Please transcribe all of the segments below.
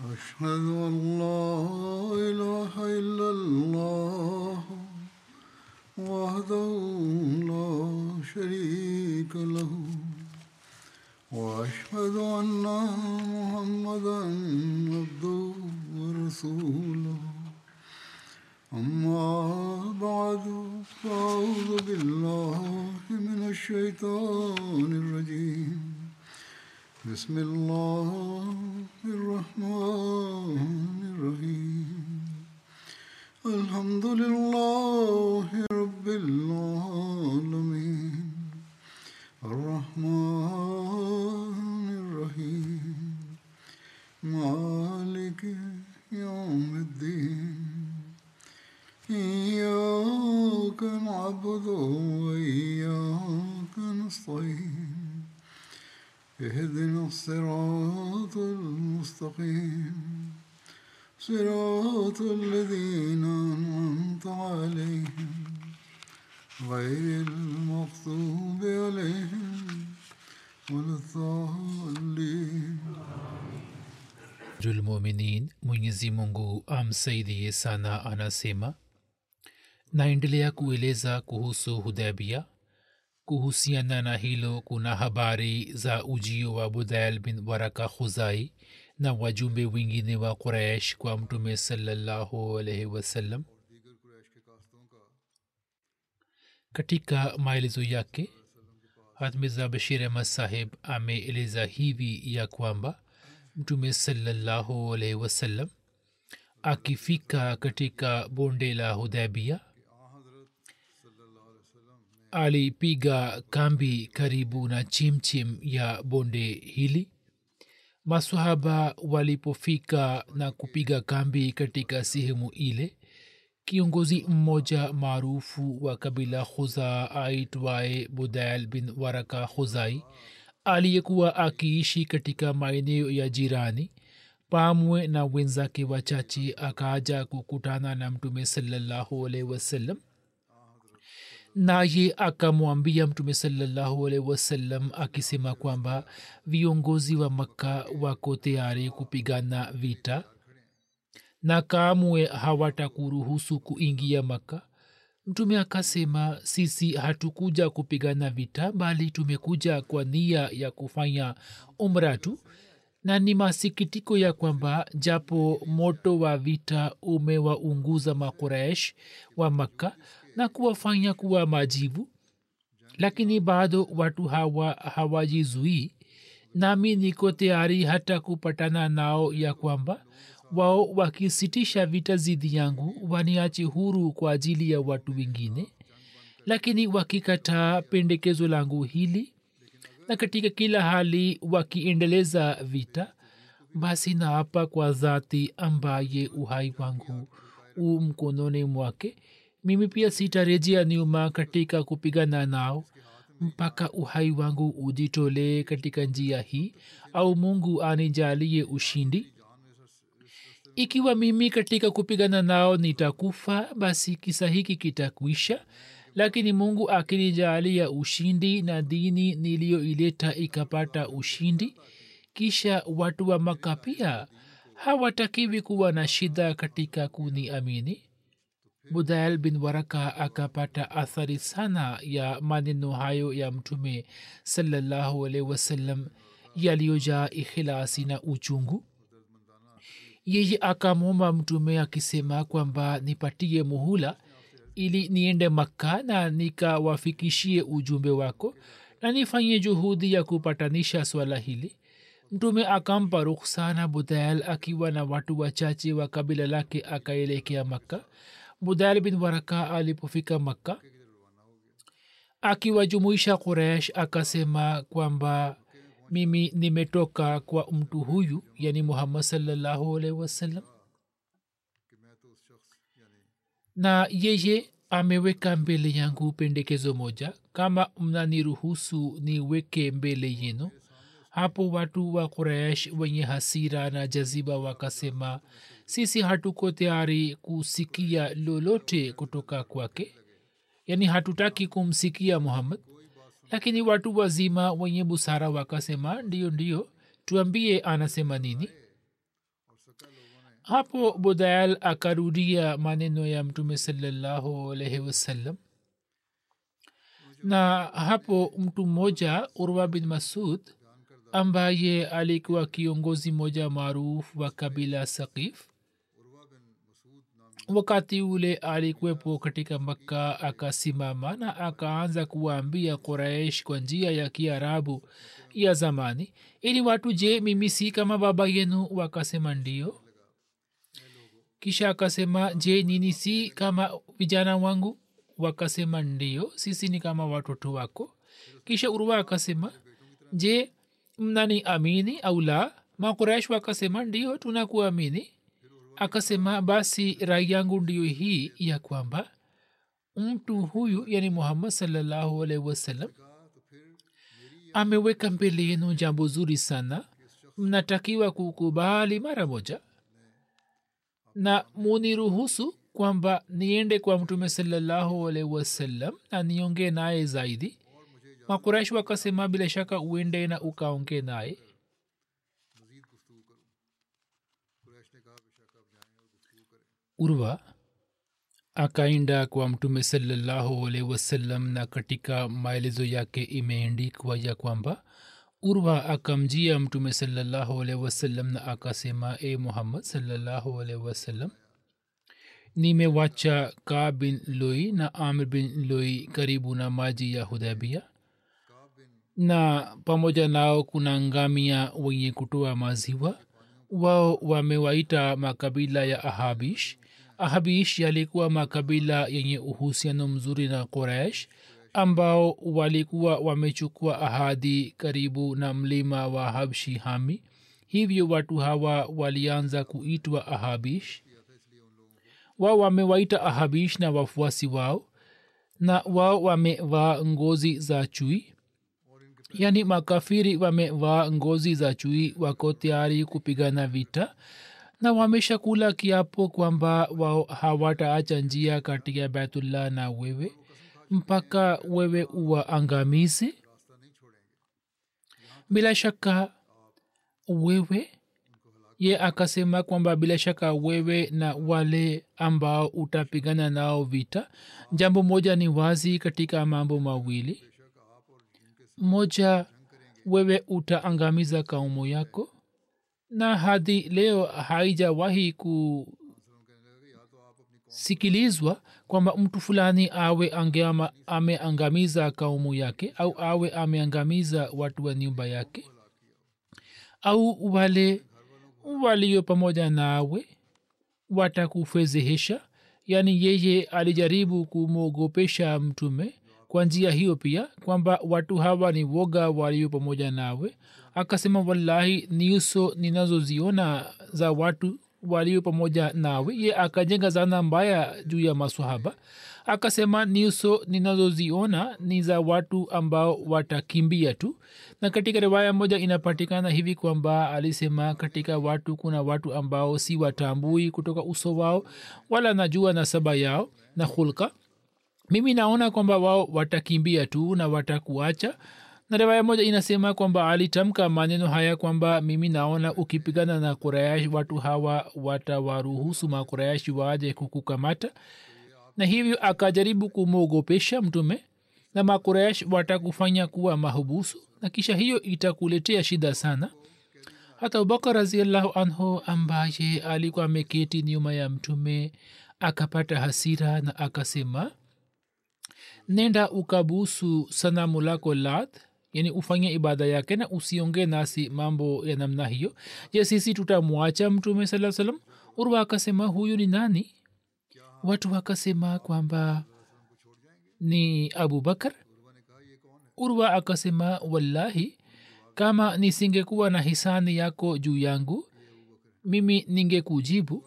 أشهد أن لا إله إلا الله وحده لا شريك له وأشهد أن محمدا عبده ورسوله أما بعد فأعوذ بالله من الشيطان الرجيم بسم الله الرحمن الرحيم الحمد لله رب العالمين الرحمن الرحيم مالك يوم الدين إياك نعبد وإياك نستعين اهدنا الصراط المستقيم صراط الذين أنعمت عليهم غير المغضوب عليهم ولا الضالين. Muminin, Mwenyezi Mungu amsaidie sana, anasema naendelea kueleza kuhusu Hudaybiyah. Kuhusiana na hilo kuna habari za ujio wa Budayl bin Waraka Khuzai na wajumbe wengine wa Quraysh kwa Mtume sallallahu alaihi wasallam. Katika maelezo yake Mirza Bashir Ahmad Sahib ameeleza hivi ya kwamba Mtume sallallahu alaihi wasallam akifika katika bonde la Hudaybiyah alipiga kambi karibu na chimchim ya bonde hili. Maswahaba walipofika na kupiga kambi katika sehemu ile, kiongozi mmoja maarufu wa kabila Khuzaa aitwaye Budayl bin Waraka Khuzai aliyekuwa akiishi katika maeneo ya jirani pamwe na wenzake wachache akaja kukutana na Mtume sallallahu alaihi wasallam. Naye akamwambia Mtume sallallahu alaihi wasallam akisema kwamba viongozi wa Makka wako tayari kupigana vita na kamwe hawatakuruhusu kuingia Makka. Mtume akasema, sisi hatukuja kupigana vita, bali tumekuja kwa nia ya kufanya umra tu, na ni masikitiko ya kwamba japo moto wa vita umewaunguza Makuraish wa Makka na kuwafanya kuwa majivu, lakini bado watu hawa hawajizui. Nami niko tayari hata kupatana nao ya kwamba wao wakisitisha vita zidi yangu waniache huru kwa ajili ya watu wengine, lakini wakikataa pendekezo langu hili na katika kila hali wakiendeleza vita, basi naapa kwa dhati ambaye uhai wangu u mkononi mwake, mimi pia sitarejea nyuma katika kupigana nao mpaka uhai wangu ujitolee katika njia hii au Mungu anijalie ushindi. Ikiwa mimi katika kupigana nao nitakufa, basi kisa hiki kitakwisha, lakini Mungu akinijalia ushindi na dini niliyoileta ikapata ushindi, kisha watu wa Makka pia hawatakiwi kuwa na shida katika kuniamini. Budayl bin Waraka akapata athari sana ya maneno hayo ya Mtume sallallahu alaihi wasallam yaliyojaa ikhilasi na uchungu. Yeye akamwomba Mtume akisema kwamba nipatie muhula ili niende Makka na nikawafikishie ujumbe wako na nifanye juhudi ya kupatanisha swala hili. Mtume akampa ruhusa na Budayl akiwa na watu wachache wa kabila lake akaelekea Makka. Budayl bin Waraka alipofika Makka akiwajumuisha Quraysh akasema kwamba mimi nimetoka kwa mtu huyu, yani Muhammad sallallahu alaihi wasallam, na yeye ameweka mbele yangu pendekezo moja, kama mnaniruhusu niweke mbele yenu. Hapo watu wa Quraysh wenye hasira na jaziba wakasema, sisi hatuko tayari kusikia lolote kutoka kwake, yani hatutaki kumsikia Muhammad. Lakini watu wazima wenye busara wakasema, ndio tuambie anasema nini. hapo budayal akarudia maneno ya mtume sallallahu alaihi wasallam na hapo mtu mmoja urwa bin masud ambaye alikuwa kiongozi moja maarufu wa kabila saqif wakati ule alikuwepo katika makka akasimama na akaanza kuwaambia quraish kwa njia ya kiarabu ya zamani ili watu je mimi si kama baba yenu wakasema ndio kisha akasema je nini si kama vijana wangu wakasema ndio sisi ni kama watoto wako kisha urwa akasema je mnani amini au la makuraish wakasema ndio tunakuamini akasema basi rai yangu ndio hii ya kwamba mtu huyu yani muhammad sallallahu alaihi wasallam ameweka mbele yenu jambo zuri sana mnatakiwa kukubali mara moja na muniruhusu kwamba niende kwa mtume sallallahu alaihi wasallam na niongee naye zaidi makuraish wakasema bila shaka uende na ukaongee naye urwa akaenda kwa mtume sallallahu alaihi wasallam na katika maelezo yake imeandikwa ya kwamba urwa akamjia mtume sallallahu alaihi wasallam na akasema e muhammad sallallahu alaihi wasallam nimewacha Ka'b bin Lu'ay na Amr bin Lu'ay karibu na maji ya Hudaybiyah na pamoja nao kuna ngamia wenye kutoa maziwa wao wamewaita makabila ya ahabish ahabish yalikuwa makabila yenye uhusiano mzuri na quraish ambao walikuwa wamechukua ahadi karibu na mlima wa habshi hami hivyo watu hawa walianza kuitwa ahabish wao wamewaita ahabish na wafuasi wao na wao wamevaa ngozi za chui yani makafiri wamevaa ngozi za chui wako tayari kupigana vita na wameshakula kiapo kwamba wao hawataacha njia kati ya baitullah na wewe mpaka wewe uwaangamize bila shaka wewe ye akasema kwamba bila shaka wewe na wale ambao utapigana nao vita jambo moja ni wazi katika mambo mawili moja wewe utaangamiza kaumu yako na hadi leo haijawahi kusikilizwa kwamba mtu fulani awe ameangamiza kaumu yake au awe ameangamiza watu wa nyumba yake au wale walio pamoja nawe watakufedhehesha yaani yeye alijaribu kumwogopesha mtume kwa njia hiyo pia kwamba watu hawa ni woga walio pamoja nawe akasema wallahi nyuso ninazoziona za watu walio pamoja nawe ye akajenga zana mbaya juu ya maswahaba akasema nyuso ninazoziona ni za watu ambao watakimbia tu na katika riwaya moja inapatikana hivi kwamba alisema katika watu kuna watu ambao si watambui kutoka uso wao wala najua nasaba yao na hulka mimi naona kwamba wao watakimbia tu na watakuacha na riwaya moja inasema kwamba alitamka maneno haya kwamba mimi naona ukipigana na Quraysh watu hawa watawaruhusu makuraish waje kukukamata na hivyo akajaribu kumwogopesha mtume na makuraish watakufanya kuwa mahubusu na kisha hiyo itakuletea shida sana hata Abubakar raziallahu anhu ambaye alikuwa ameketi nyuma ya mtume akapata hasira na akasema nenda ukabusu sanamu lako Lat yani ufanye ibada yake na usiongee nasi mambo ya namna hiyo je sisi tutamwacha mtume sallallahu alaihi wasallam urwa akasema huyu ni nani watu wakasema kwamba ni Abubakar urwa akasema wallahi kama nisingekuwa na hisani yako juu yangu mimi ningekujibu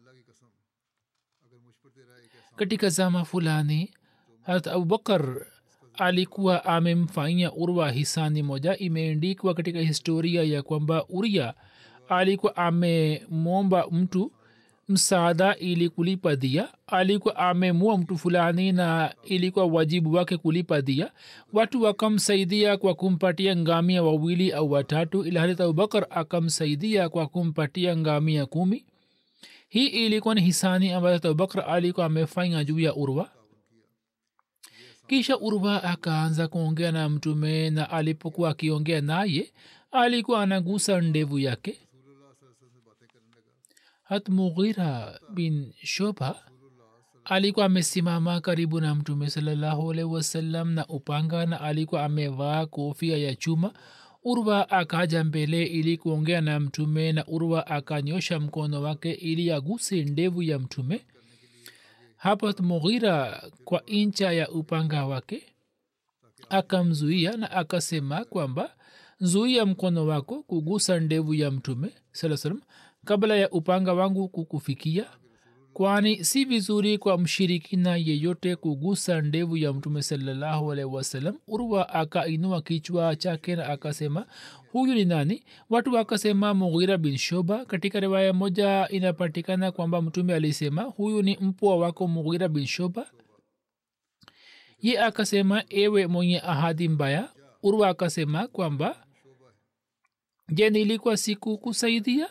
katika zama fulani hata Abubakar alikuwa amemfanyia urwa hisani moja imeandikwa katika historia ya kwamba uria alikuwa amemwomba mtu msaada ili kulipa dia alikuwa amemua mtu fulani na ilikuwa wajibu wake kulipa dia watu wakamsaidia kwa kumpatia ngamia wawili au watatu ila hata Abubakar akamsaidia kwa kumpatia ngamia 10 hii ilikuwa ni hisani ambayo abubakar alikuwa amefanya juu ya urwa. kisha urwa akaanza kuongea na mtume, na alipokuwa akiongea naye alikuwa anagusa ndevu yake. hat mughira bin shoba alikuwa amesimama karibu na mtume sallallahu alaihi wasallam na upanga, na alikuwa amevaa kofia ya chuma. urwa akaja mbele ili kuongea na mtume, na urwa akanyosha mkono wake ili aguse ndevu ya mtume. hapo mughira kwa incha ya upanga wake akamzuia na akasema kwamba zuia mkono wako kugusa ndevu ya mtume sallallahu alaihi wasallam kabla ya upanga wangu kukufikia, kwani si vizuri kwa mshirikina yeyote kugusa ndevu ya mtume sallallahu alaihi wasallam. urwa akainua kichwa chake na akasema, huyu ni nani? watu wakasema mughira bin shoba. katika riwaya moja inapatikana kwamba mtume alisema, huyu ni mpwa wako mughira bin shoba. ye akasema, ewe mwenye ahadi mbaya. urwa akasema kwamba, je, nilikuwa siku kusaidia?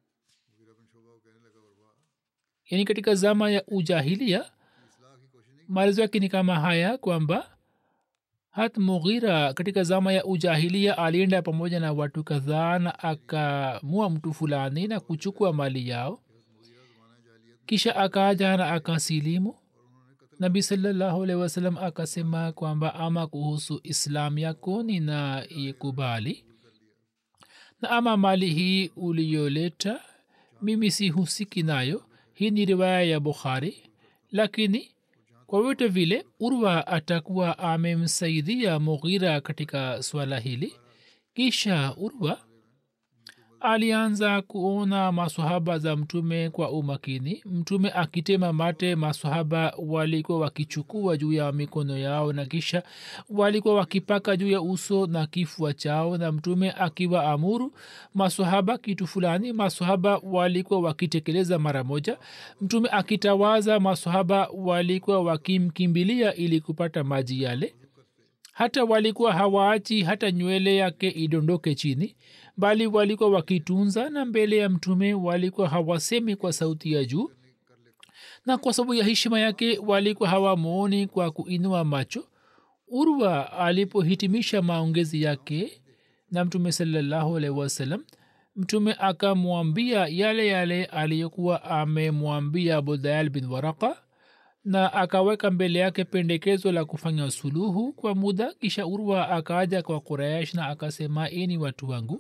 yani katika zama ya ujahilia maelezo yake ni kama haya kwamba hat mughira katika zama ya ujahilia alienda pamoja na watu kadhaa na akamua mtu fulani na kuchukua mali yao, kisha akaja na akasilimu. nabi sallallahu alaihi wasallam akasema kwamba ama kuhusu islam yako ninaikubali, na ama mali hii uliyoleta mimi sihusiki nayo. hii ni riwaya ya bukhari, lakini kwa vyote vile urwa atakuwa amemsaidia mughira katika swala hili. kisha urwa alianza kuona masahaba za mtume kwa umakini. mtume akitema mate, masahaba walikuwa wakichukua juu ya mikono yao na kisha walikuwa wakipaka juu ya uso na kifua chao, na mtume akiwa amuru masahaba kitu fulani, masahaba walikuwa wakitekeleza mara moja. mtume akitawaza, masahaba walikuwa wakimkimbilia ili kupata maji yale. hata walikuwa hawaachi hata nywele yake idondoke chini, bali walikuwa wakitunza, na mbele ya mtume walikuwa hawasemi kwa sauti ya juu, na kwa sababu ya heshima yake walikuwa hawamwoni kwa kuinua macho. urwa alipohitimisha maongezi yake na mtume sallallahu alaihi wasallam, mtume akamwambia yale yale aliyokuwa amemwambia budayal bin waraka, na akaweka mbele yake pendekezo la kufanya suluhu kwa muda. kisha urwa akaja kwa Quraysh na akasema, eni watu wangu,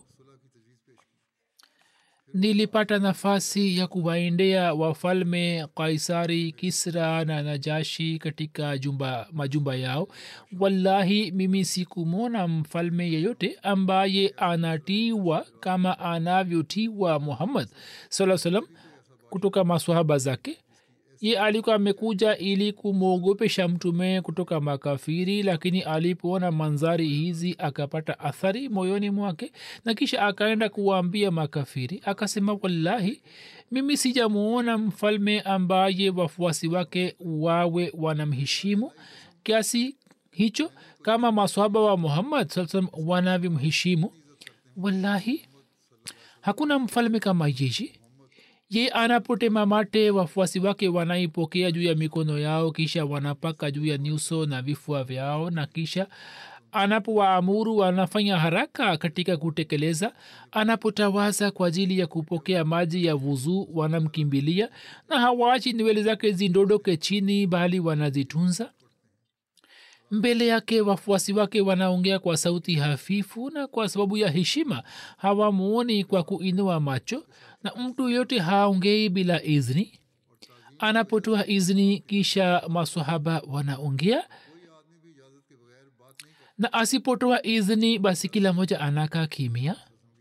nilipata nafasi ya kuwaendea wafalme Kaisari, Kisra na Najashi katika majumba yao. wallahi mimi sikumwona mfalme yeyote ambaye anatiwa kama anavyotiwa Muhammad sallallahu alaihi wasallam kutoka maswahaba zake. ye alikuwa amekuja ili kumwogopesha mtume kutoka makafiri, lakini alipoona manzari hizi akapata athari moyoni mwake, na kisha akaenda kuwaambia makafiri akasema, wallahi mimi sijamuona mfalme ambaye wafuasi wake wawe wanamheshimu kiasi hicho kama maswahaba wa Muhammad sallallahu alaihi wasallam wanavyomheshimu. wallahi hakuna mfalme kama yeye. ye anapotema mate, wafuasi wake wanaipokea juu ya mikono yao, kisha wanapaka juu ya nyuso na vifua vyao, na kisha anapowaamuru wanafanya haraka katika kutekeleza. anapotawaza kwa ajili ya kupokea maji ya wuzu wanamkimbilia, na hawaachi nywele zake zindodoke chini, bali wanazitunza. mbele yake wafuasi wake wanaongea kwa sauti hafifu, na kwa sababu ya heshima hawamuoni kwa kuinua macho, na mtu yote haongei bila izni. anapotoa izni, kisha masahaba wanaongea, na asipotoa izni basi kila moja anakaa kimya.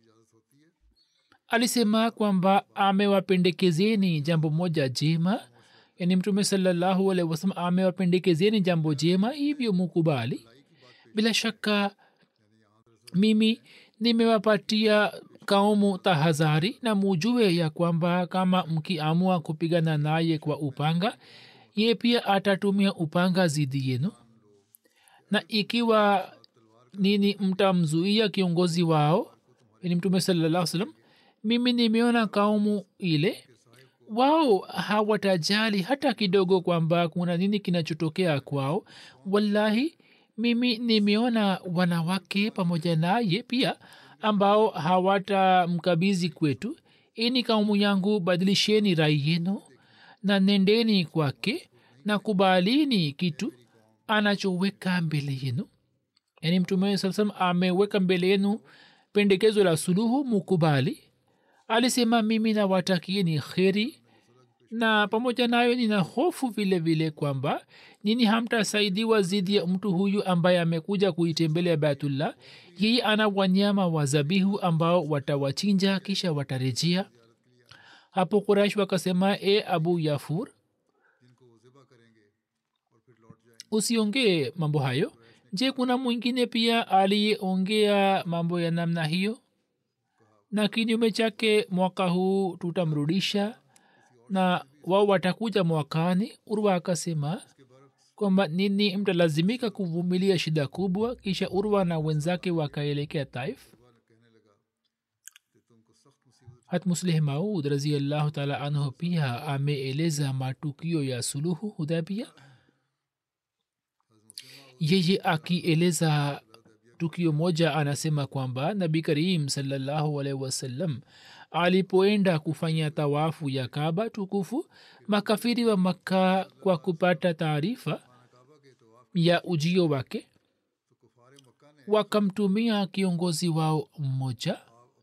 alisema kwamba amewapendekezeni jambo moja jema, yani mtume sallallahu alaihi wasallam amewapendekezeni jambo jema, hivyo mukubali. bila shaka mimi nimewapatia kaumu tahadhari, na mujue ya kwamba kama mkiamua kupigana naye kwa upanga, ye pia atatumia upanga zidi yenu, na ikiwa nini mtamzuia kiongozi wao, yani mtume sallallahu alaihi wasallam, mimi nimeona kaumu ile wao hawatajali hata kidogo kwamba kuna nini kinachotokea kwao. Wallahi mimi nimeona wanawake pamoja naye pia ambao hawatamkabizi kwetu. Ini kaumu yangu, badilisheni rai yenu na nendeni kwake na kubalini kitu anachoweka mbele yenu. Yani mtume saa salam ameweka mbele yenu pendekezo la suluhu, mukubali. Alisema mimi nawatakieni kheri, na pamoja nayo nina hofu vile vile kwamba nini hamtasaidiwa zidi ya mtu huyu ambaye amekuja kuitembelea Baitullah. Hii ana wanyama wa zabihu ambao watawachinja kisha watarejea. Hapo Quraish wakasema, e Abu Yafur, usiongee mambo hayo. Je, kuna mwingine pia aliyeongea mambo ya namna hiyo? Na kinyume chake mwaka huu tutamrudisha na wao watakuja mwakani. Urwa akasema kwamba nini mtalazimika kuvumilia shida kubwa. Kisha Urwa na wenzake wakaelekea Taif. Hatmuslih Maud raziallahu taala anhu pia ameeleza matukio ya suluhu Hudaybiyah. Yeye akieleza tukio moja anasema kwamba Nabii Karim sallallahu alaihi wasallam alipoenda kufanya tawafu ya Kaaba tukufu, makafiri wa Makka kwa kupata taarifa ya ujio wake wakamtumia kiongozi wao mmoja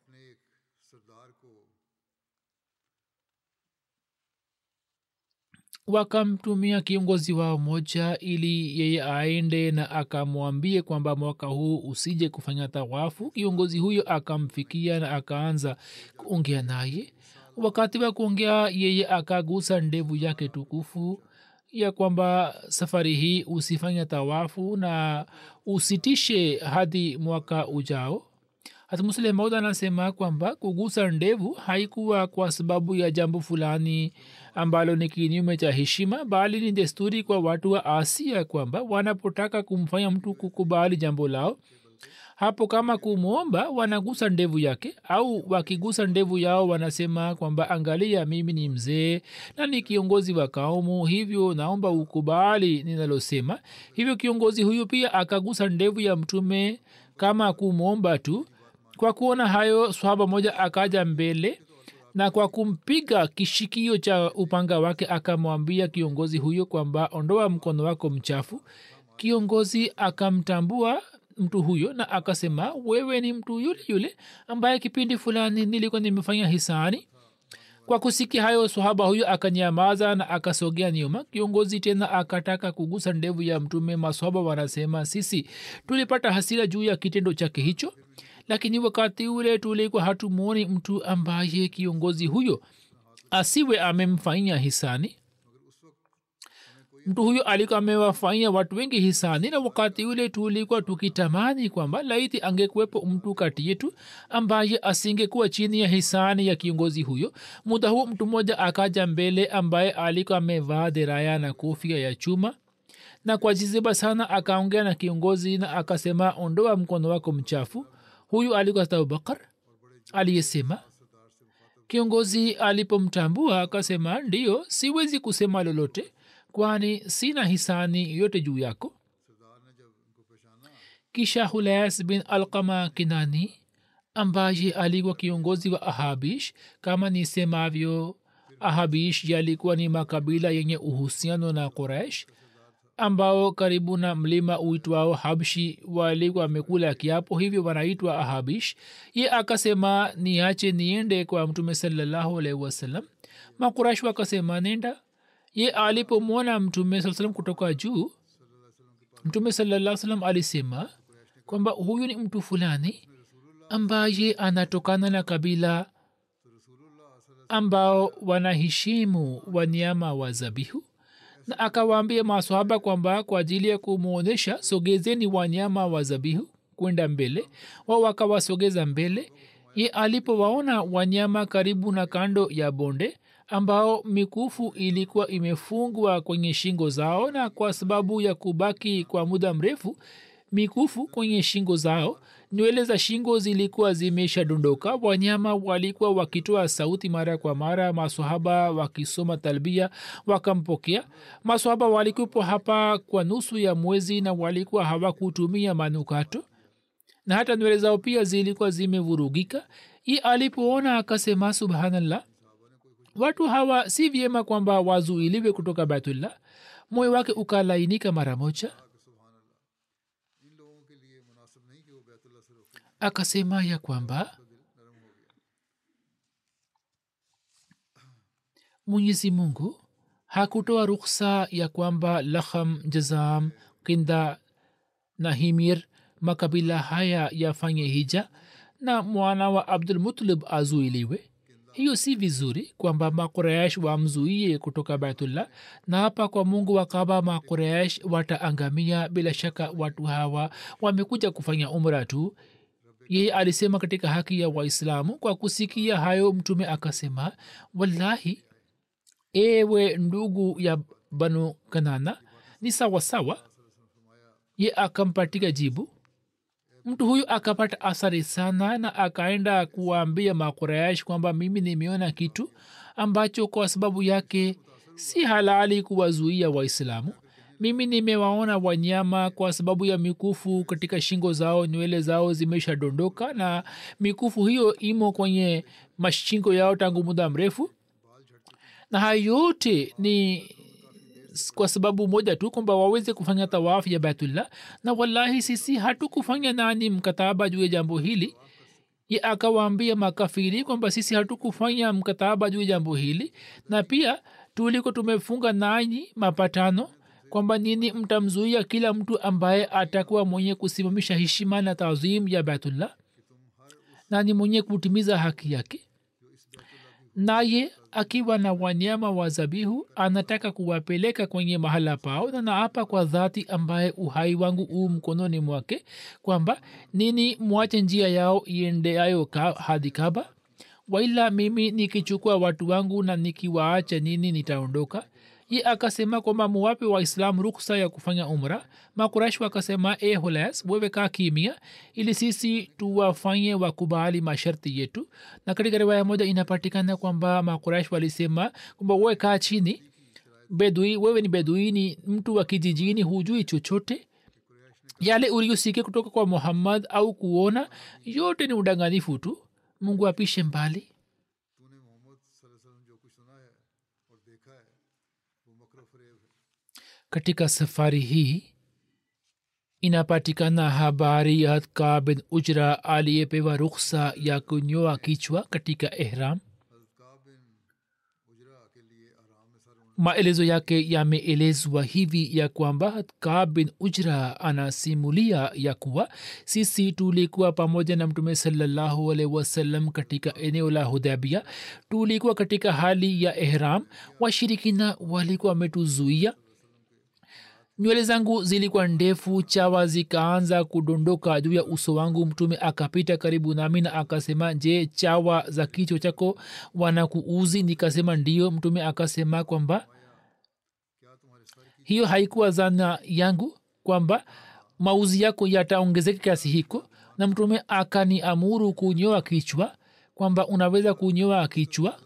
ili yeye aende na akamwambie kwamba mwaka huu usije kufanya tawafu. Kiongozi huyo akamfikia na akaanza kuongea naye. Wakati wa kuongea yeye akagusa ndevu yake tukufu ya kwamba safari hii usifanya tawafu na usitishe hadi mwaka ujao. Hata Muslim Maud anasema kwamba kugusa ndevu haikuwa kwa sababu ya jambo fulani ambalo ni kinyume cha heshima, bali ni desturi kwa watu wa Asia kwamba wanapotaka kumfanya mtu kukubali jambo lao, hapo kama kumwomba wanagusa ndevu yake, au wakigusa ndevu yao wanasema kwamba angalia, mimi ni mzee na ni kiongozi wa kaumu, hivyo naomba ukubali ninalosema. Hivyo kiongozi huyu pia akagusa ndevu ya mtume kama kumwomba tu. Kwa kuona hayo, swahaba moja akaja mbele na kwa kumpiga kishikio cha upanga wake akamwambia kiongozi huyo kwamba ondoa mkono wako mchafu. Kiongozi akamtambua mtu huyo na akasema, wewe ni mtu yule yule ambaye kipindi fulani nilikuwa nimefanya hisani. Kwa kusikia hayo, swahaba huyo akanyamaza na akasogea nyuma. Kiongozi tena akataka kugusa ndevu ya mtume. Maswahaba wanasema, sisi tulipata hasira juu ya kitendo chake hicho, lakini wakati ule tulikuwa hatumwoni mtu ambaye kiongozi huyo asiwe amemfanyia hisani. Mtu huyo alikuwa amewafanyia watu wengi hisani, na wakati ule tulikuwa tukitamani kwamba laiti angekuwepo mtu kati yetu ambaye asingekuwa chini ya hisani ya kiongozi huyo. Muda huo mtu mmoja akaja mbele ambaye alikuwa amevaa deraya na kofia ya chuma, na kwa jiziba sana akaongea na kiongozi na akasema, ondoa mkono wako mchafu. Huyu alikuwa Abu Bakar aliyesema. Kiongozi alipomtambua akasema, ndiyo, siwezi kusema lolote kwani sina hisani yote juu yako. Kisha Hulais bin Alqama Kinani ambaye alikuwa kiongozi wa Ahabish, kama nisemavyo, Ahabish yalikuwa ni makabila yenye uhusiano na Quraish ambao karibu na mlima uitwao Habshi walikuwa wamekula kiapo, hivyo wanaitwa Ahabish. Ye akasema, niache niende kwa Mtume sallallahu alaihi wasallam. Makuraish wakasema, nenda. Ye alipomwona Mtume sallallahu alaihi kutoka juu, Mtume sallallahu alaihi wasallam alisema kwamba huyu ni mtu fulani ambaye anatokana na kabila ambao wanaheshimu wanyama wa zabihu, na akawaambia maswahaba kwamba kwa ajili ya kumwonyesha, sogezeni wanyama wa zabihu kwenda mbele. Wao wakawasogeza mbele. Ye alipowaona wanyama karibu na kando ya bonde ambao mikufu ilikuwa imefungwa kwenye shingo zao, na kwa sababu ya kubaki kwa muda mrefu mikufu kwenye shingo zao nywele za shingo zilikuwa zimeshadondoka. wanyama walikuwa wakitoa sauti mara kwa mara. masahaba wakisoma talbia wakampokea. masahaba walikuwepo hapa kwa nusu ya mwezi na walikuwa hawakutumia manukato na hata nywele zao pia zilikuwa zimevurugika. Ye alipoona akasema, subhanallah, watu hawa si vyema kwamba wazuiliwe kutoka baitullah. moyo wake ukalainika mara moja. akasema ya kwamba mwenyezi mungu hakutoa rukhsa ya kwamba lakham, jazam, kinda na himir makabila haya yafanye hija na mwana wa abdulmutalib azuiliwe. hiyo si vizuri kwamba makuraish wamzuie kutoka baitullah, na hapa kwa mungu wa kaba makuraish wataangamia. bila shaka watu hawa wamekuja kufanya umra tu. yeye alisema katika haki ya waislamu. kwa kusikia hayo mtume akasema, wallahi ewe ndugu ya banu kanana, ni sawasawa. ye akampatika jibu. mtu huyu akapata athari sana na akaenda kuwaambia makuraish kwamba mimi nimeona kitu ambacho kwa sababu yake si halali kuwazuia waislamu. mimi nimewaona wanyama kwa sababu ya mikufu katika shingo zao, nywele zao zimeshadondoka na mikufu hiyo imo kwenye mashingo yao tangu muda mrefu, na hayo yote ni kwa sababu moja tu, kwamba waweze kufanya tawafu ya baitullah. na wallahi sisi hatukufanya nani mkataba juu ya jambo hili. ye akawaambia makafiri kwamba sisi hatukufanya mkataba juu ya jambo hili, na pia tuliko tumefunga nanyi mapatano kwamba nini mtamzuia kila mtu ambaye atakuwa mwenye kusimamisha heshima na taazim ya baitullah na ni mwenye kutimiza haki yake. naye akiwa na wanyama wa zabihu anataka kuwapeleka kwenye mahala pao, na naapa kwa dhati ambaye uhai wangu u mkononi mwake kwamba nini mwache njia yao iendeayo hadi Kaaba, waila mimi nikichukua watu wangu na nikiwaacha nini nitaondoka. ye akasema kwamba muwape waislam ruksa ya kufanya umra. makuraish wakasema, hulas, wewe kaa kimia ili sisi tuwafanye wakubali masharti yetu. na katika riwaya moja inapatikana kwamba makuraish walisema kwamba wewe kaa chini, bedui, wewe ni bedui, ni mtu wa kijijini, hujui chochote. yale uliyosikia kutoka kwa muhammad au kuona yote ni udanganifu tu. mungu apishe mbali. katika safari hii inapatikana habari ya Ka'b bin Ujra aliyepewa rukhsa ya kunyoa kichwa katika ihram. maelezo yake yameelezwa hivi ya kwamba Ka'b bin Ujra anasimulia ya kuwa sisi tulikuwa pamoja na mtume sallallahu alaihi wasallam katika eneo la Hudaybiyah. tulikuwa katika hali ya ihram. washirikina walikuwa wametuzuia. nywele zangu zilikuwa ndefu, chawa zikaanza kudondoka juu ya uso wangu. mtume akapita karibu nami na akasema, je, chawa za kichwa chako wanakuuzi? nikasema ndio. mtume akasema kwamba hiyo haikuwa zana yangu kwamba mauzi yako yataongezeka kiasi hiko, na mtume akaniamuru kunyoa kichwa, kwamba unaweza kunyoa kichwa.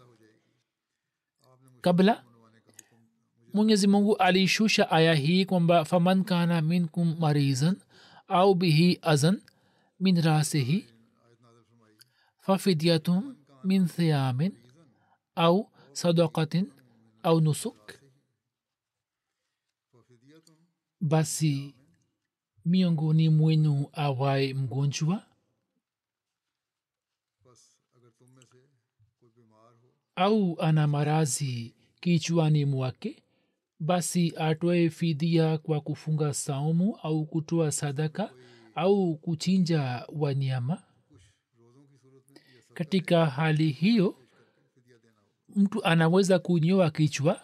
kabla mwenyezi mungu alishusha aya hii kwamba faman kana minkum marizan au bihi azan min rasihi fafidyatun min thiyamin au sadaqatin au nusuk. basi miongoni mwenu awaye mgonjwa au ana marazi kichwani mwake, basi atoe fidia kwa kufunga saumu au kutoa sadaka au kuchinja wanyama. katika hali hiyo mtu anaweza kunyoa kichwa.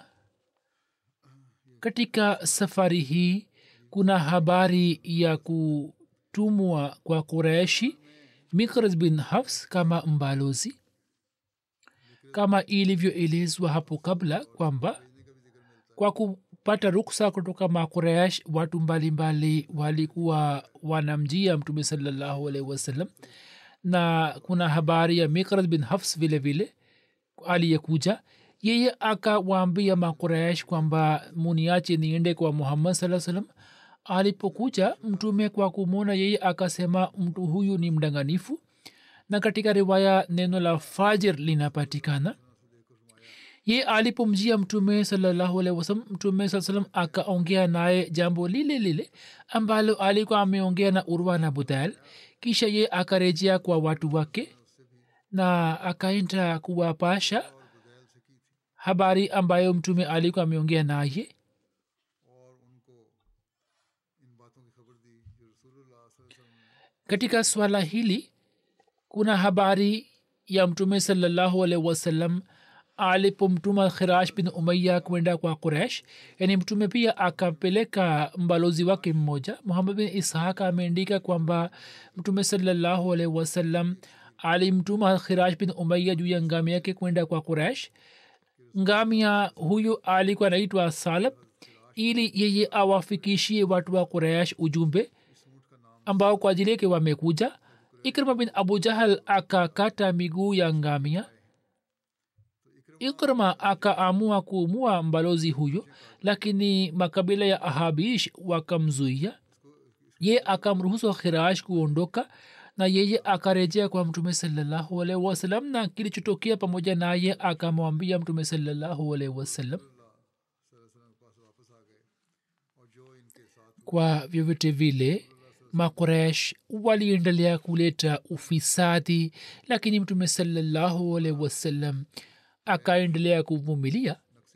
katika safari hii kuna habari ya kutumwa kwa Quraishi Mikraz bin Hafs kama mbalozi, kama ilivyoelezwa hapo kabla kwamba kwa alipopata ruksa kutoka makuresh watu mbalimbali walikuwa wanamjia mtume salallahu alaihi wasallam na kuna habari ya mikrad bin hafs vile vile aliyekuja yeye akawaambia makuresh kwamba muniache niende kwa muhammad saa salam alipokuja mtume kwa kumwona yeye akasema mtu huyu ni mdanganifu na katika riwaya neno la fajir linapatikana ye alipomjia mtume salallahu alaihi wasallam mtume saa salam akaongea naye jambo lile lile ambalo alikuwa ameongea na urwa na budal kisha ye akarejea kwa watu wake na akaenda kuwapasha habari ambayo mtume alikuwa ameongea naye katika swala hili kuna habari ya mtume salallahu alaihi wasallam alipomtuma khirash bin umaya kwenda kwa quraish yani mtume pia akapeleka mbalozi wake mmoja muhammad bin ishaq ameandika kwamba mtume salallahu alaihi wasallam alimtuma khirash bin umaya juu ya ngamia yake kwenda kwa quraish ngamia huyu alikuwa anaitwa salab ili yeye awafikishie watu wa quraish ujumbe ambao kwa ajili yake wamekuja ikrima bin abu jahal akakata miguu ya ngamia ikrima akaamua kuumua mbalozi huyo lakini makabila ya ahabish wakamzuia ye akamruhusu khirash kuondoka na yeye akarejea kwa mtume salallahu alaihi wasallam na kilichotokea pamoja naye akamwambia mtume salallahu alaihi wasallam kwa vyovyote vile makuresh waliendelea kuleta ufisadi lakini mtume salallahu alaihi wasallam akaendelea kuvumilia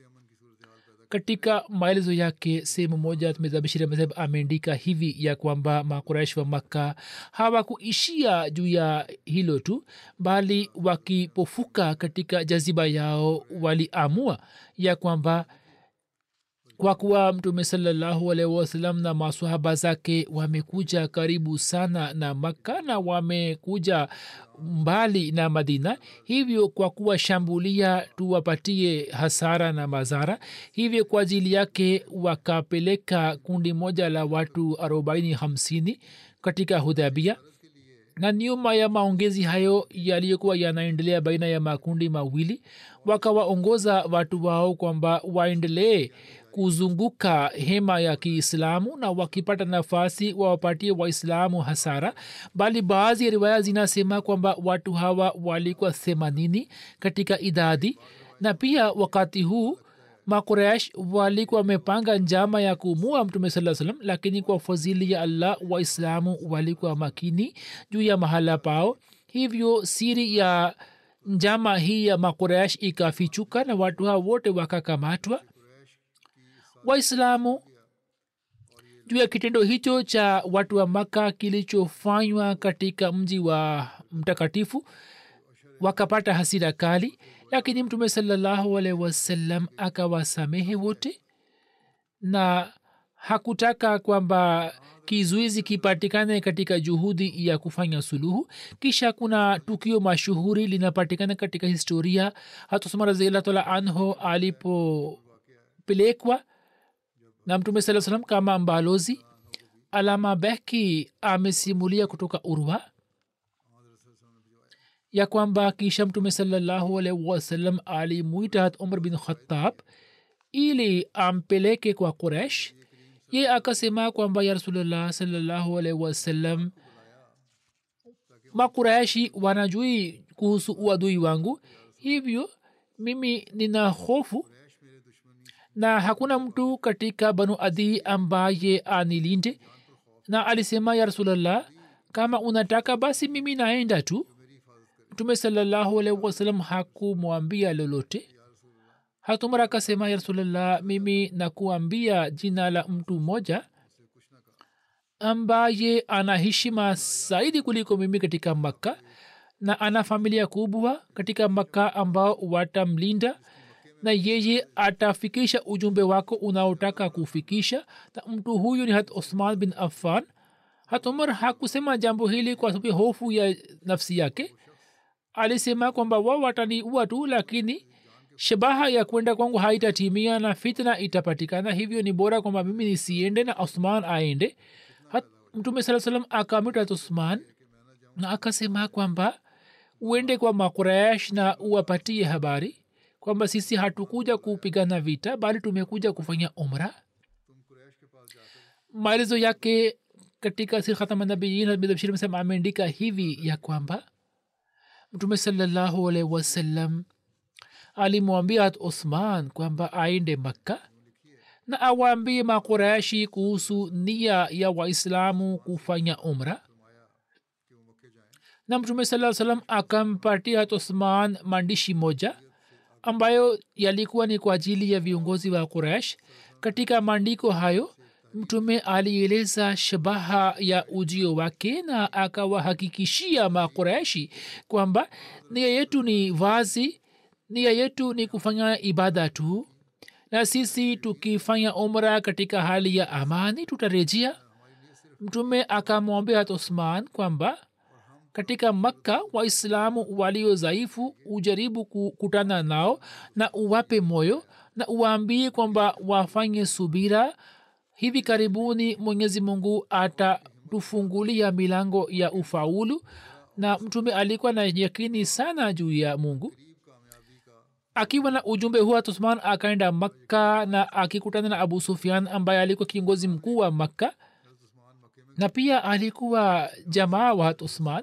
katika maelezo yake sehemu moja tumezabishira mazhab ameandika hivi ya kwamba makuraish wa makka hawakuishia juu ya hilo tu bali wakipofuka katika jaziba yao waliamua ya kwamba kwa kuwa mtume salallahu alaihi wasallam na masahaba zake wamekuja karibu sana na makka na wamekuja mbali na madina hivyo kwa kuwashambulia tuwapatie hasara na madhara hivyo kwa ajili yake wakapeleka kundi moja la watu 40-50 katika hudhabia na nyuma ya maongezi hayo yaliyokuwa yanaendelea baina ya makundi mawili wakawaongoza watu wao kwamba waendelee kuzunguka hema ya kiislamu na wakipata nafasi wawapatie waislamu hasara bali baadhi ya riwaya zinasema kwamba watu hawa walikuwa 80 katika idadi na pia wakati huu makuresh walikuwa wamepanga njama ya kuumua mtume saa salam lakini kwa fadhili ya allah waislamu walikuwa makini juu ya mahala pao hivyo siri ya njama hii ya makuresh ikafichuka na watu hao wote wakakamatwa waislamu juu ya kitendo hicho cha watu wa maka kilichofanywa katika mji wa mtakatifu wakapata hasira kali lakini mtume salallahu alaihi wasallam akawasamehe wote na hakutaka kwamba kizuizi kipatikane katika juhudi ya kufanya suluhu kisha kuna tukio mashuhuri linapatikana katika historia hata Umar radhiallahu taala anhu alipopelekwa na mtume saa salam kama mbalozi alama beki amesimulia kutoka urwa ya kwamba kisha mtume salallahu alaihi wasallam alimuita hat umar bin khattab ili ampeleke kwa quraish ye akasema kwamba ya rasulullah salallahu alaihi wasallam makuraishi wanajui kuhusu uadui wangu hivyo mimi nina hofu na hakuna mtu katika banu adi ambaye anilinde na alisema ya rasulllah kama unataka basi mimi naenda tu mtume salallahu alaihi wasallam hakumwambia lolote hatumara akasema ya rasulllah mimi nakuambia jina la mtu mmoja ambaye ana heshima zaidi kuliko mimi katika makka na ana familia kubwa katika makka ambao watamlinda na yeye atafikisha ujumbe wako unaotaka kufikisha na mtu huyu ni hat Uthman bin Affan. Hat Umar hakusema jambo hili kwa sababu hofu ya nafsi yake. Alisema kwamba wao wataniua tu, lakini shabaha ya kwenda kwangu haitatimia na fitna itapatikana, hivyo ni bora kwamba mimi nisiende na Uthman aende. Mtume saa salam akamwita Uthman na akasema kwamba uende kwa Makuraish na uwapatie habari kwamba sisi hatukuja kupigana vita bali tumekuja kufanya umra. maelezo yake katika Sir Khatam Nabiyin Bashir msema ameandika hivi ya kwamba Mtume sallallahu alaihi wasallam alimwambia Uthman kwamba aende Makka na awaambie Makuraishi kuhusu nia ya Waislamu kufanya umra. Na Mtume sallallahu alaihi wasallam akampatia Uthman maandishi moja ambayo yalikuwa ni kwa ajili ya viongozi wa Quraysh. Katika maandiko hayo Mtume alieleza shabaha ya ujio wake na akawahakikishia Makuraishi kwamba nia yetu ni wazi, nia yetu ni kufanya ibada tu, na sisi tukifanya umra katika hali ya amani tutarejea. Mtume akamwambia Uthman kwamba katika Makka Waislamu walio dhaifu ujaribu kukutana nao na uwape moyo na uwaambie kwamba wafanye subira. Hivi karibuni Mwenyezi Mungu atatufungulia milango ya ufaulu. Na Mtume alikuwa na yakini sana juu ya Mungu. Akiwa na ujumbe huo Uthman akaenda Makka na akikutana na Abu Sufyan ambaye alikuwa kiongozi mkuu wa Makka na pia alikuwa jamaa wa Uthman.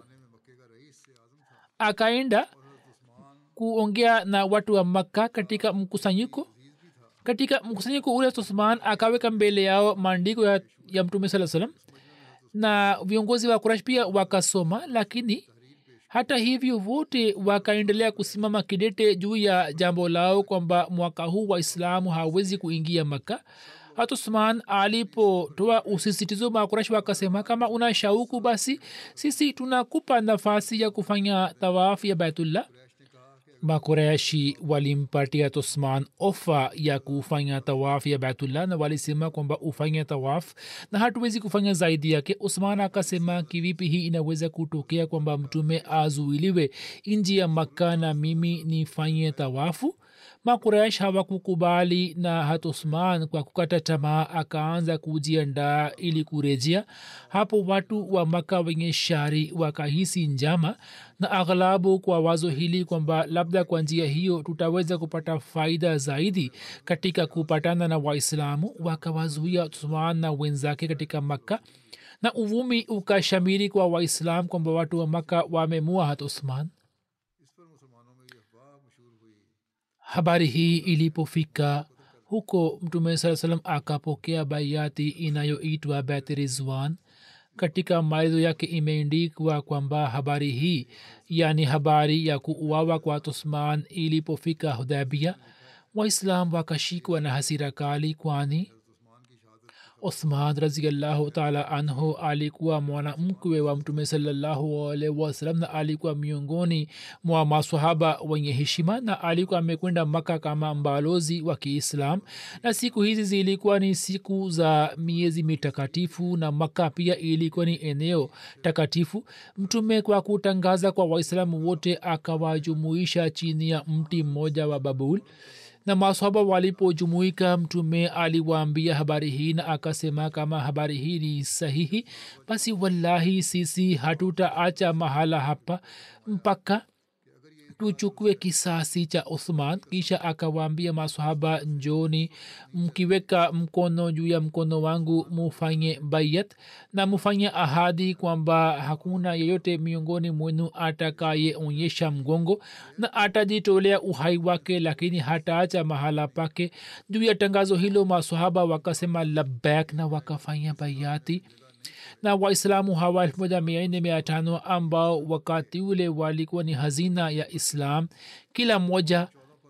Akaenda kuongea na watu wa Makka katika mkusanyiko. Katika mkusanyiko ule Uthman akaweka mbele yao maandiko ya Mtume sallallahu alaihi wasallam na viongozi wa Quraysh pia wakasoma, lakini hata hivyo wote wakaendelea kusimama kidete juu ya jambo lao kwamba mwaka huu Waislamu hawezi kuingia Makka. Hata Uthman alipotoa usisitizo, Makuraish wakasema kama una shauku basi sisi tunakupa nafasi ya kufanya tawafu ya Baitullah. Makuraishi walimpatia Uthman ofa ya kufanya tawafu ya Baitullah na walisema kwamba ufanye tawafu na hatuwezi kufanya zaidi yake. Uthman akasema kivipi hii inaweza kutokea kwamba Mtume azuiliwe nje ya Makka na mimi nifanye tawafu? Makuraish hawakukubali na hata Uthman kwa kukata tamaa akaanza kujiandaa ili kurejea. Hapo watu wa Makka wenye shari wakahisi njama na aghlabu kwa wazo hili kwamba labda kwa njia hiyo tutaweza kupata faida zaidi katika kupatana na Waislamu, wakawazuia Uthman na wenzake katika Makka na uvumi ukashamiri kwa Waislamu kwamba watu wa Makka wamemua hata Uthman. Habari hii ilipofika huko Mtume saa salam akapokea baiati inayoitwa Bait Rizwan. Katika maelezo yake imeandikwa kwamba habari hii, yani habari ya kuuawa kwa Uthman, ilipofika Hudaybiyah Waislam wakashikwa na hasira kali, kwani Uthman radhiyallahu ta'ala anhu alikuwa mwanamkwe wa Mtume sallallahu alaihi wasallam na alikuwa miongoni mwa maswahaba wenye heshima na alikuwa amekwenda Makka kama mbalozi wa Kiislam. Na siku hizi zilikuwa ni siku za miezi mitakatifu na Makka pia ilikuwa ni eneo takatifu. Mtume kwa kutangaza kwa Waislamu wote akawajumuisha chini ya mti mmoja wa Babul, na maswahaba walipojumuika Mtume aliwaambia habari hii na akasema kama habari hii ni sahihi basi wallahi sisi hatutaacha mahala hapa mpaka tuchukue kisasi cha Uthman. Kisha akawaambia maswahaba, njoni mkiweka mkono juu ya mkono wangu mufanye bayat na mufanye ahadi kwamba hakuna yeyote miongoni mwenu atakayeonyesha mgongo na atajitolea uhai wake lakini hataacha mahala pake. Juu ya tangazo hilo maswahaba wakasema labbaik na wakafanya bayati. Na Waislamu hawa 1400 ambao wakati ule walikuwa ni hazina ya Islam, kila mmoja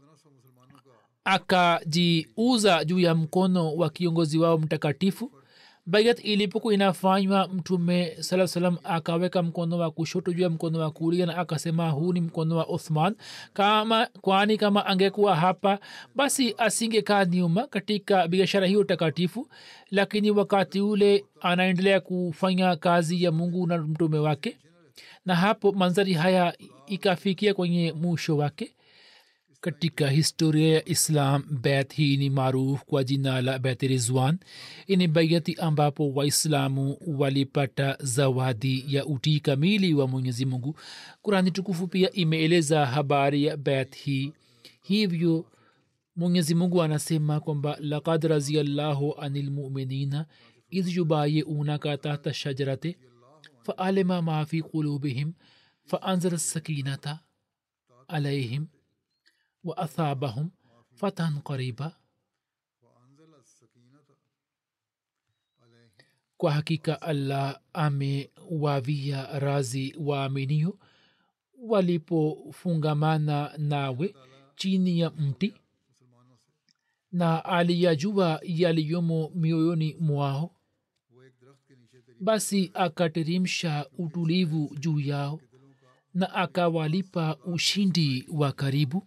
akajiuza juu ya mkono wa kiongozi wao mtakatifu. Bayat ilipokuwa inafanywa Mtume sallallahu alaihi wasallam akaweka mkono wa kushoto juu ya mkono wa kulia na akasema huu ni mkono wa Uthman, kwani kama angekuwa hapa basi asingekaa nyuma katika biashara hiyo takatifu, lakini wakati ule anaendelea kufanya kazi ya Mungu na mtume wake. Na hapo manzari haya ikafikia kwenye mwisho wake. katika historia ya islam bet hii ni maarufu kwa jina la bet rizwan. Ini baiati ambapo waislamu walipata zawadi ya utii kamili wa mwenyezi mungu. kurani tukufu pia imeeleza habari ya bet hii. Hivyo mwenyezi mungu anasema kwamba laqad raziyallahu anil muminina idh yubayiunaka tahta shajarati faalima ma fi qulubihim faanzala sakinata alaihim wa athabahum fatan qariba. Kwa hakika allah amewavia razi waaminio walipofungamana nawe chini ya mti na aliyajua yaliyomo mioyoni mwao, basi akateremsha utulivu juu yao na akawalipa ushindi wa karibu.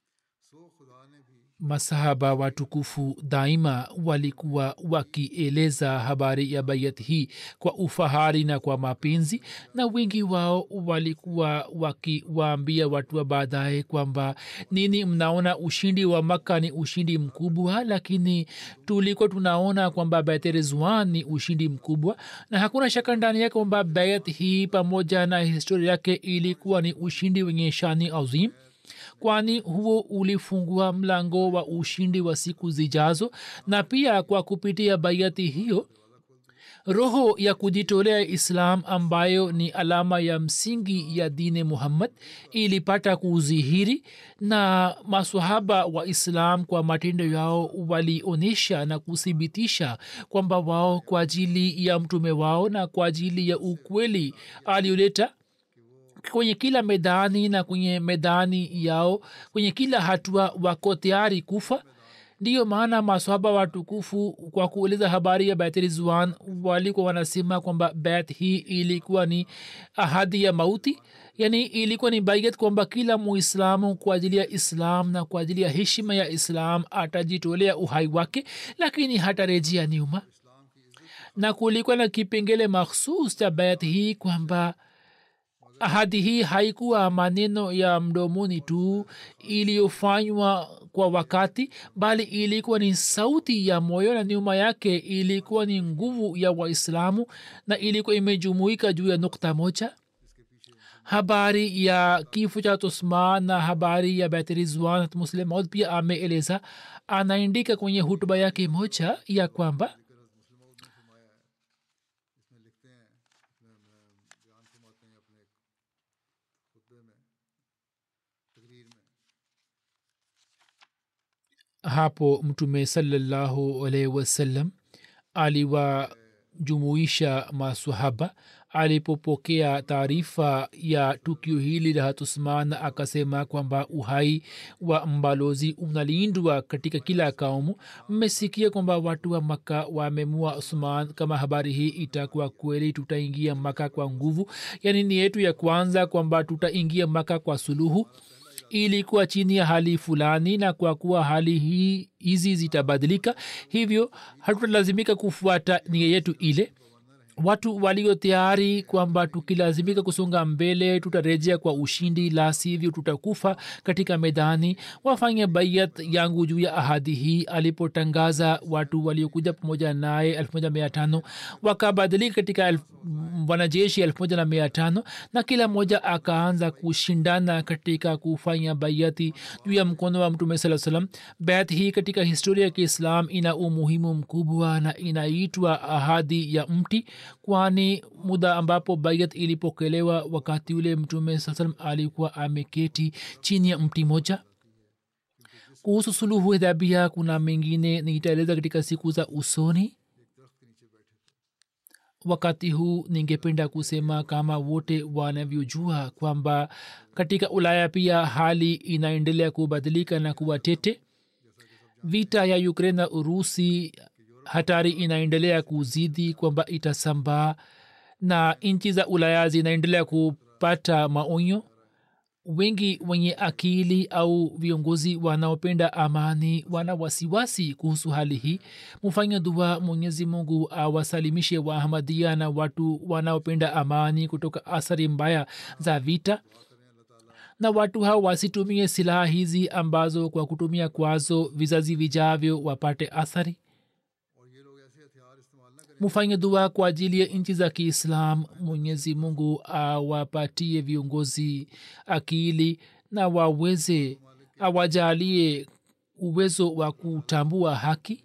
Masahaba watukufu daima walikuwa wakieleza habari ya bayat hii kwa ufahari na kwa mapenzi, na wengi wao walikuwa wakiwaambia watu wa baadaye kwamba nini mnaona ushindi wa Makka ni ushindi mkubwa, lakini tulikuwa tunaona kwamba bayat rizwan ni ushindi mkubwa. Na hakuna shaka ndani yake kwamba bayat hii pamoja na historia yake ilikuwa ni ushindi wenye shani azim, kwani huo ulifungua mlango wa ushindi wa siku zijazo. Na pia kwa kupitia bayati hiyo roho ya kujitolea islam ambayo ni alama ya msingi ya dini muhammad ilipata kuzihiri, na maswahaba wa islam kwa matendo yao walionyesha na kuthibitisha kwamba wao kwa ajili ya mtume wao na kwa ajili ya ukweli alioleta kwenye kila medani na kwenye medani yao, kwenye kila hatua wako tayari kufa. Ndiyo maana maswahaba watukufu kwa kueleza habari ya bayat rizwan walikuwa wanasema kwamba bayat hii ilikuwa ni ahadi ya mauti, yani ilikuwa ni bayat kwamba kila muislamu kwa ajili ya islam na kwa ajili ya heshima ya islam atajitolea uhai wake, lakini hatarejea nyuma. Na kulikuwa na kipengele makhsus cha bayat hii kwamba ahadi hii haikuwa maneno ya mdomoni tu iliyofanywa kwa wakati, bali ilikuwa ni sauti ya moyo, na nyuma yake ilikuwa ni nguvu ya waislamu, na ilikuwa imejumuika juu ya nukta moja. Habari ya kifo cha Uthman na habari ya bayat rizwan Muslim Maud pia ameeleza. Anaandika kwenye hutuba yake moja ya kwamba hapo mtume sallallahu alaihi wasallam aliwajumuisha maswahaba. Alipopokea taarifa ya tukio hili la Uthman akasema kwamba uhai wa mbalozi unalindwa katika kila kaumu. Mmesikia kwamba watu wa Makka wamemua Uthman. Kama habari hii itakuwa kweli, tutaingia Makka kwa nguvu, yani ni yetu ya kwanza kwamba tutaingia Makka kwa suluhu. Ilikuwa chini ya hali fulani, na kwa kuwa hali hizi zitabadilika, hivyo hatutalazimika kufuata nia yetu ile. Watu walio tayari kwamba tukilazimika kusonga mbele tutarejea kwa ushindi, la sivyo tutakufa katika medani, wafanye bayat yangu juu ya ahadi hii. Alipotangaza, watu waliokuja pamoja naye 1500 wakabadilika katika wanajeshi 1500, na kila mmoja akaanza kushindana katika kufanya bayati juu ya mkono wa mtume sallallahu alaihi wasallam. Bayat hii katika historia ya Kiislam ina umuhimu mkubwa na inaitwa ahadi ya mti, kwani muda ambapo bayat ilipokelewa wakati ule mtume sallallahu alaihi wasallam alikuwa ameketi chini ya mti moja. Kuhusu suluhu Hudaybiyah kuna mengine nitaeleza katika siku za usoni. Wakati huu ningependa kusema kama wote wanavyojua kwamba katika Ulaya pia hali inaendelea kubadilika na kuwa tete. Vita ya Ukraine na Urusi, hatari inaendelea kuzidi kwamba itasambaa, na nchi za Ulaya zinaendelea kupata maonyo. Wengi wenye akili au viongozi wanaopenda amani wana wasiwasi kuhusu hali hii. Mufanye dua Mwenyezi Mungu awasalimishe Waahmadia na watu wanaopenda amani kutoka athari mbaya za vita. na watu hao wasitumie silaha hizi ambazo kwa kutumia kwazo vizazi vijavyo wapate athari. Mufanye dua kwa ajili ya nchi za Kiislam. Mwenyezi Mungu awapatie viongozi akili na waweze awajalie uwezo wa kutambua haki.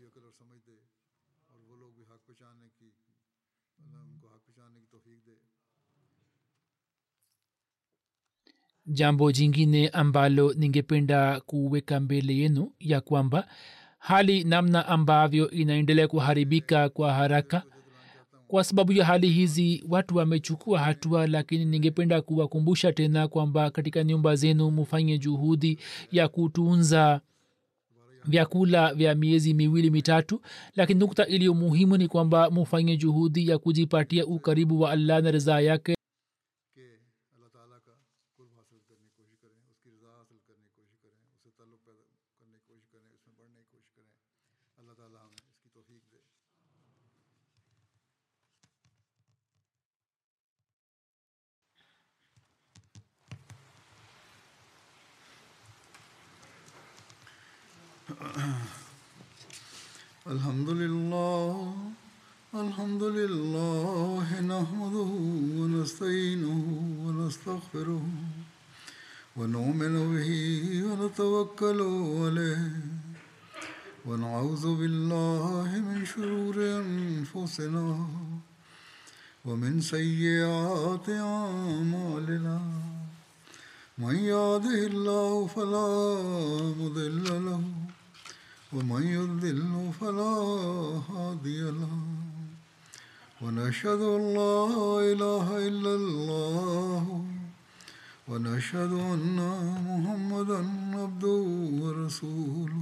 Jambo jingine ambalo ningependa kuweka mbele yenu ya kwamba hali namna ambavyo inaendelea kuharibika kwa haraka. Kwa sababu ya hali hizi watu wamechukua hatua, lakini ningependa kuwakumbusha tena kwamba katika nyumba zenu mufanye juhudi ya kutunza vyakula vya miezi miwili mitatu. Lakini nukta iliyo muhimu ni kwamba mufanye juhudi ya kujipatia ukaribu wa Allah na ridhaa yake. Alhamdulillah nahmaduhu wa nasta'inuhu wa nastaghfiruh wa nu'minu bihi wa natawakkalu alayhi wa na'udhu billahi min shururi anfusina wa min sayyiati a'malina. Man yahdihillahu fala mudilla lahu ومن يضلل فلا هادي له ونشهد أن لا إله إلا الله ونشهد أن محمدا عبده ورسوله.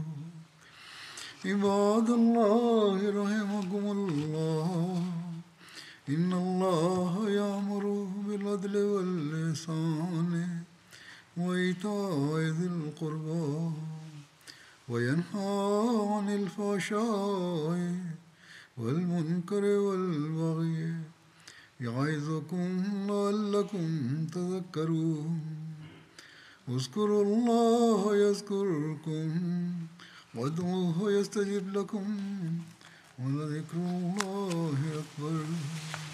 عباد الله رحمكم الله إن الله يأمر بالعدل والإحسان وإيتاء ذي القربى وينهى عن الفحشاء والمنكر والبغي يعظكم لعلكم تذكرون. اذكروا الله يذكركم وادعوه يستجب لكم ولذكر الله أكبر.